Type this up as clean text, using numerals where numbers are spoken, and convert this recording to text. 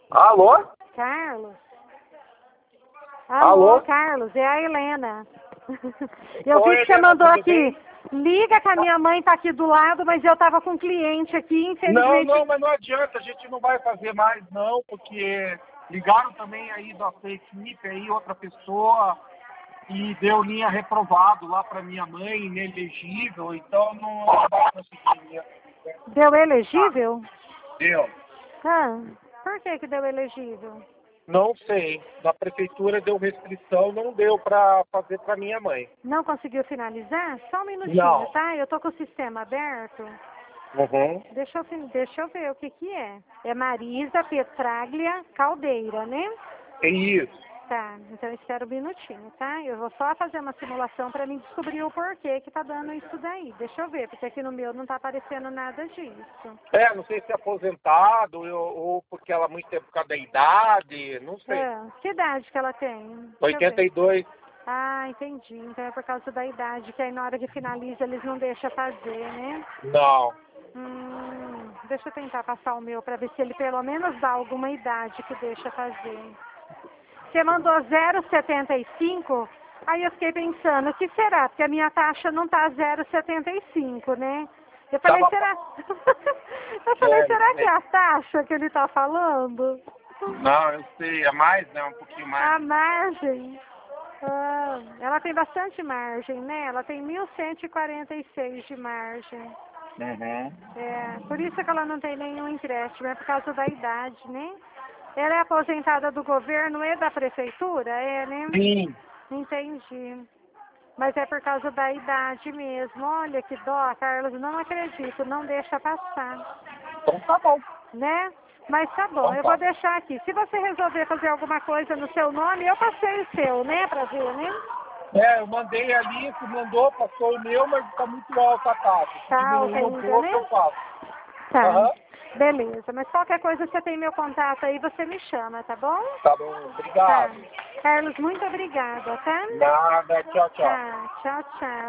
Alô? Carlos? Alô? Carlos, é a Helena. Eu vi Oi, que você Helena, mandou tudo aqui. bem? Liga que a minha mãe tá aqui do lado, mas eu tava com um cliente aqui, infelizmente. Não, mas não adianta, a gente não vai fazer mais não, porque ligaram também aí da sua equipe aí, outra pessoa, e deu linha reprovado lá para minha mãe, inelegível, então não vai conseguir. Deu elegível? Deu. Ah, por que deu elegível? Não sei, da prefeitura deu restrição, não deu para fazer para minha mãe. Não conseguiu finalizar? Só um minutinho, Não. tá? Eu tô com o sistema aberto. Uhum. Deixa eu ver o que é. É Marisa Petraglia Caldeira, né? É isso. Tá, então espera um minutinho, tá? Eu vou só fazer uma simulação para mim descobrir o porquê que tá dando isso daí. Deixa eu ver, porque aqui no meu não tá aparecendo nada disso. Não sei se é aposentado ou porque ela é muito tempo por causa da idade, não sei. Que idade que ela tem? Deixa eu ver. 82. Ah, entendi. Então é por causa da idade, que aí na hora que finaliza eles não deixam fazer, né? Não. Deixa eu tentar passar o meu para ver se ele pelo menos dá alguma idade que deixa fazer. Você mandou 0,75, aí eu fiquei pensando, o que será? Porque a minha taxa não tá 0,75, né? Eu falei, Tava... será? Eu falei, será que é sei. a taxa que ele tá falando? Não, eu sei. É mais, né? Um pouquinho mais. A margem. Ela tem bastante margem, né? Ela tem 1.146 de margem. Uhum. Por isso que ela não tem nenhum empréstimo, é por causa da idade, né? Ela é aposentada do governo e da prefeitura, né? Sim. Entendi. Mas é por causa da idade mesmo. Olha que dó, Carlos, não acredito, não deixa passar, Então tá bom. né? Mas tá bom, Então eu vou tá. deixar aqui. Se você resolver fazer alguma coisa no seu nome, eu passei o seu, né, pra ver, né? Eu mandei ali, você mandou, passou o meu, mas tá muito alta a taxa. Se Tá diminuir alta um ainda, pouco, né? eu faço. Tá. Aham. Beleza, mas qualquer coisa você tem meu contato aí, você me chama, tá bom? Tá bom, Tá. obrigado. Carlos, muito obrigada, tá? Nada, tchau, tchau. Tá, tchau, tchau.